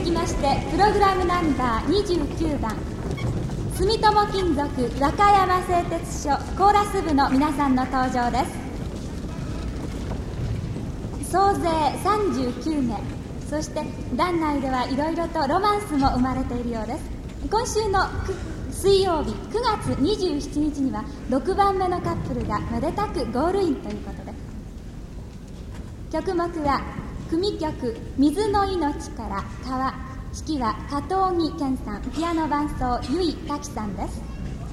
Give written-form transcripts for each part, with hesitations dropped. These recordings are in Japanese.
きましてプログラムナンバー29番住友金属和歌山製鉄所コーラス部の皆さんの登場です。総勢39名、そして団内ではいろいろとロマンスも生まれているようです。今週の水曜日9月27日には6番目のカップルがめでたくゴールインということで、曲目は組曲「水の命から川」、指揮は加藤木健さん、ピアノ伴奏由井滝さんです。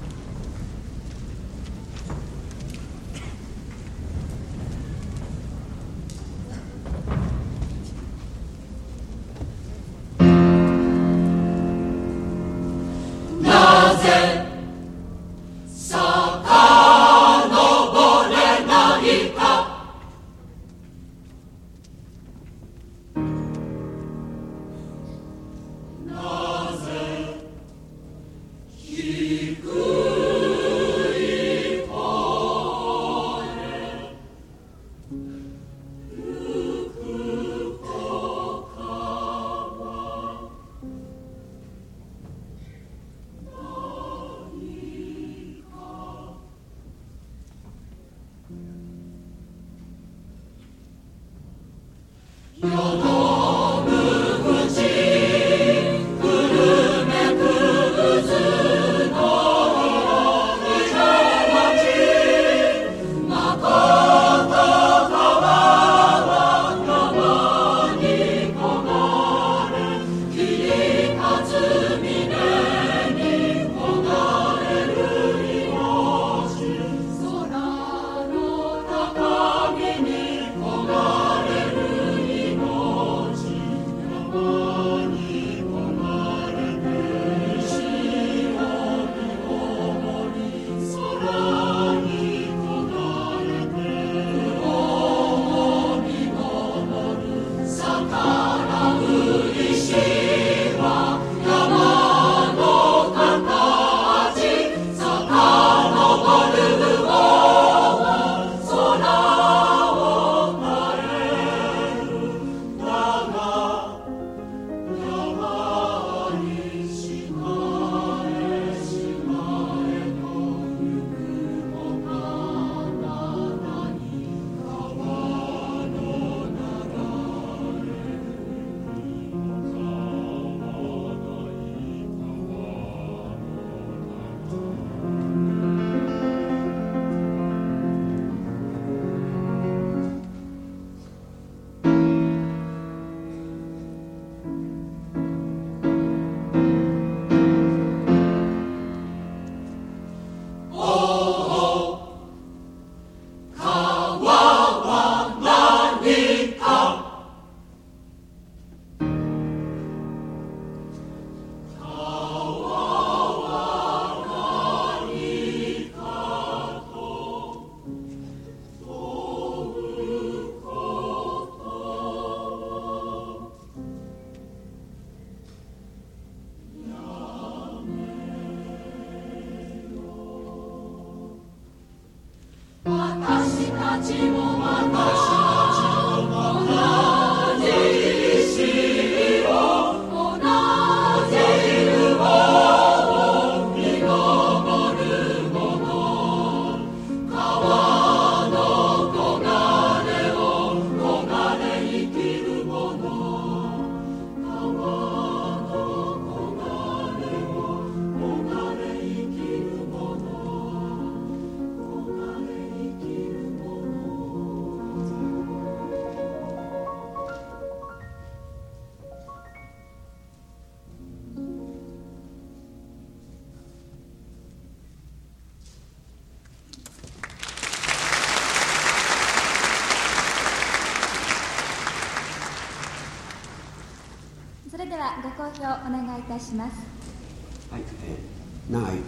それではご好評お願いいたします。 はい、長い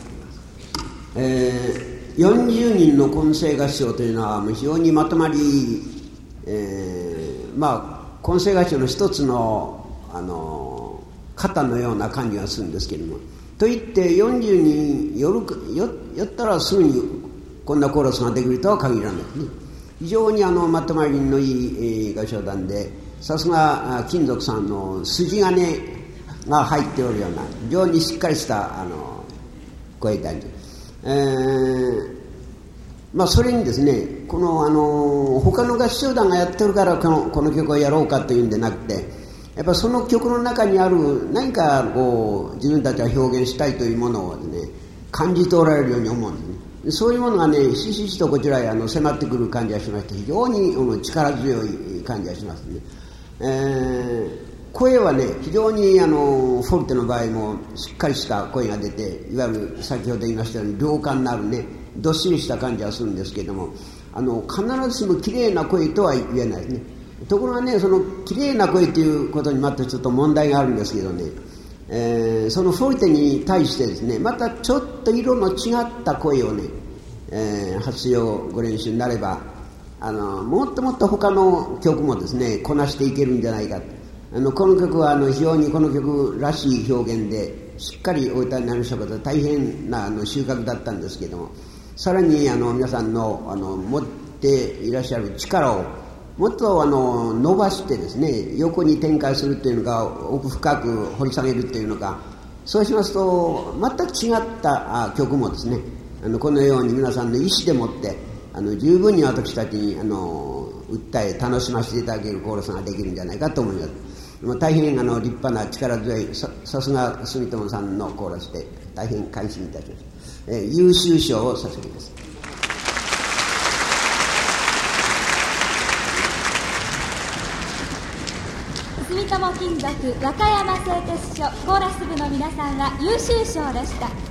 40人の混声合唱というのは非常にまとまり、混声合唱の一つの、型のような感じがするんですけれども、といって40人寄ったらすぐにこんなコーラスができるとは限らないですね。非常にまとまりのいい合唱団で、さすが金属さんの筋金が入っておるような非常にしっかりした声であり、それにですね、この他の合唱団がやってるからこの曲をやろうかというんでなくて、やっぱその曲の中にある何かこう自分たちは表現したいというものをね、感じておられるように思うんですね。そういうものがね、ひしひしとこちらへ迫ってくる感じがしまして、非常に力強い感じがしますね。声はね、非常にフォルテの場合もしっかりした声が出て、いわゆる先ほど言いましたように良感のあるね、どっしりした感じがするんですけれども、必ずしも綺麗な声とは言えないですね。ところがね、その綺麗な声ということにまたちょっと問題があるんですけどね、そのフォルテに対してですね、またちょっと色の違った声をね、発声ご練習になれば、もっともっと他の曲もですね、こなしていけるんじゃないか。この曲は非常にこの曲らしい表現でしっかりお歌になりましたことは大変な収穫だったんですけども、さらに皆さんの持っていらっしゃる力をもっと伸ばしてですね、横に展開するというのか、奥深く掘り下げるというのか、そうしますとまた違った曲もですね、このように皆さんの意思でもって十分に私たちに訴え楽しませていただけるコーラスができるんじゃないかと思います。大変立派な力強い さすが住友さんのコーラスで大変感心いたします。優秀賞を差し上げます。 住友金属和歌山製鉄所コーラス部の皆さんは優秀賞でした。